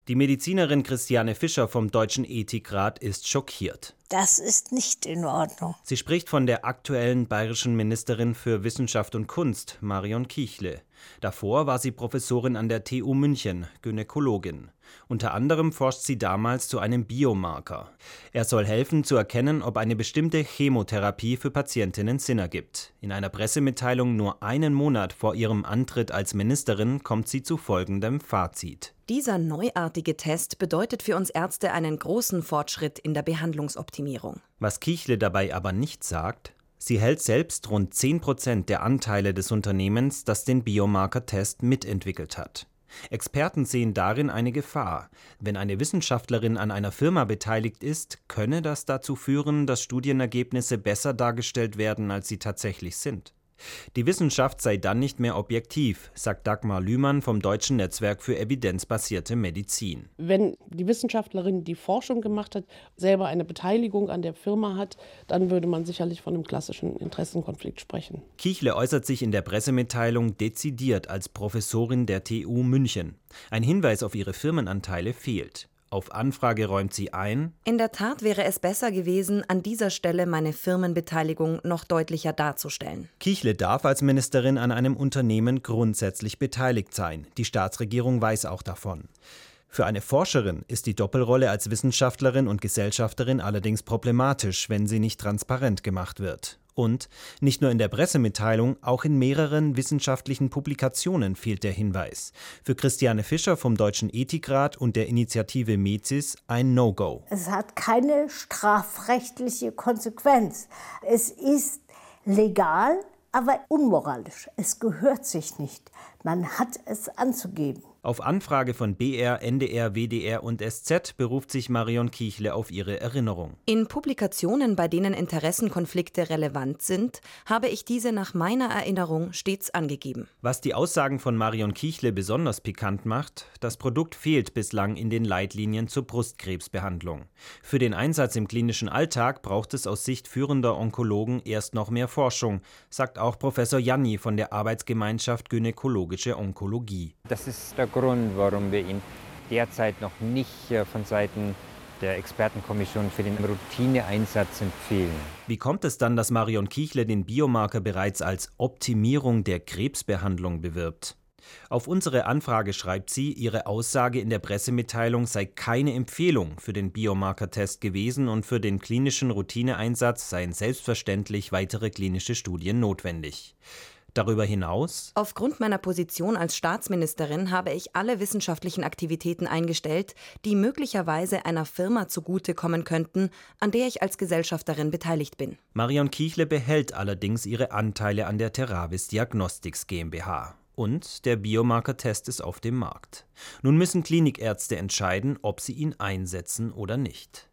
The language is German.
Die Medizinerin Christiane Fischer vom Deutschen Ethikrat ist schockiert. Das ist nicht in Ordnung. Sie spricht von der aktuellen bayerischen Ministerin für Wissenschaft und Kunst, Marion Kichle. Davor war sie Professorin an der TU München, Gynäkologin. Unter anderem forscht sie damals zu einem Biomarker. Er soll helfen zu erkennen, ob eine bestimmte Chemotherapie für Patientinnen Sinn ergibt. In einer Pressemitteilung nur einen Monat vor ihrem Antritt als Ministerin kommt sie zu folgendem Fazit. Dieser neuartige Test bedeutet für uns Ärzte einen großen Fortschritt in der Behandlungsoptimierung. Was Kichle dabei aber nicht sagt: Sie hält selbst rund 10% der Anteile des Unternehmens, das den Biomarker-Test mitentwickelt hat. Experten sehen darin eine Gefahr. Wenn eine Wissenschaftlerin an einer Firma beteiligt ist, könne das dazu führen, dass Studienergebnisse besser dargestellt werden, als sie tatsächlich sind. Die Wissenschaft sei dann nicht mehr objektiv, sagt Dagmar Lühmann vom Deutschen Netzwerk für evidenzbasierte Medizin. Wenn die Wissenschaftlerin, die Forschung gemacht hat, selber eine Beteiligung an der Firma hat, dann würde man sicherlich von einem klassischen Interessenkonflikt sprechen. Kichle äußert sich in der Pressemitteilung dezidiert als Professorin der TU München. Ein Hinweis auf ihre Firmenanteile fehlt. Auf Anfrage räumt sie ein: In der Tat wäre es besser gewesen, an dieser Stelle meine Firmenbeteiligung noch deutlicher darzustellen. Kichle darf als Ministerin an einem Unternehmen grundsätzlich beteiligt sein. Die Staatsregierung weiß auch davon. Für eine Forscherin ist die Doppelrolle als Wissenschaftlerin und Gesellschafterin allerdings problematisch, wenn sie nicht transparent gemacht wird. Und nicht nur in der Pressemitteilung, auch in mehreren wissenschaftlichen Publikationen fehlt der Hinweis. Für Christiane Fischer vom Deutschen Ethikrat und der Initiative MEZIS ein No-Go. Es hat keine strafrechtliche Konsequenz. Es ist legal, aber unmoralisch. Es gehört sich nicht. Man hat es anzugeben. Auf Anfrage von BR, NDR, WDR und SZ beruft sich Marion Kichle auf ihre Erinnerung. In Publikationen, bei denen Interessenkonflikte relevant sind, habe ich diese nach meiner Erinnerung stets angegeben. Was die Aussagen von Marion Kichle besonders pikant macht: Das Produkt fehlt bislang in den Leitlinien zur Brustkrebsbehandlung. Für den Einsatz im klinischen Alltag braucht es aus Sicht führender Onkologen erst noch mehr Forschung, sagt auch Professor Janni von der Arbeitsgemeinschaft Gynäkologische Onkologie. Das ist der Grund, warum wir ihn derzeit noch nicht von Seiten der Expertenkommission für den Routineeinsatz empfehlen. Wie kommt es dann, dass Marion Kichle den Biomarker bereits als Optimierung der Krebsbehandlung bewirbt? Auf unsere Anfrage schreibt sie, ihre Aussage in der Pressemitteilung sei keine Empfehlung für den Biomarker-Test gewesen und für den klinischen Routineeinsatz seien selbstverständlich weitere klinische Studien notwendig. Darüber hinaus: Aufgrund meiner Position als Staatsministerin habe ich alle wissenschaftlichen Aktivitäten eingestellt, die möglicherweise einer Firma zugutekommen könnten, an der ich als Gesellschafterin beteiligt bin. Marion Kichle behält allerdings ihre Anteile an der Theravis Diagnostics GmbH. Und der Biomarker-Test ist auf dem Markt. Nun müssen Klinikärzte entscheiden, ob sie ihn einsetzen oder nicht.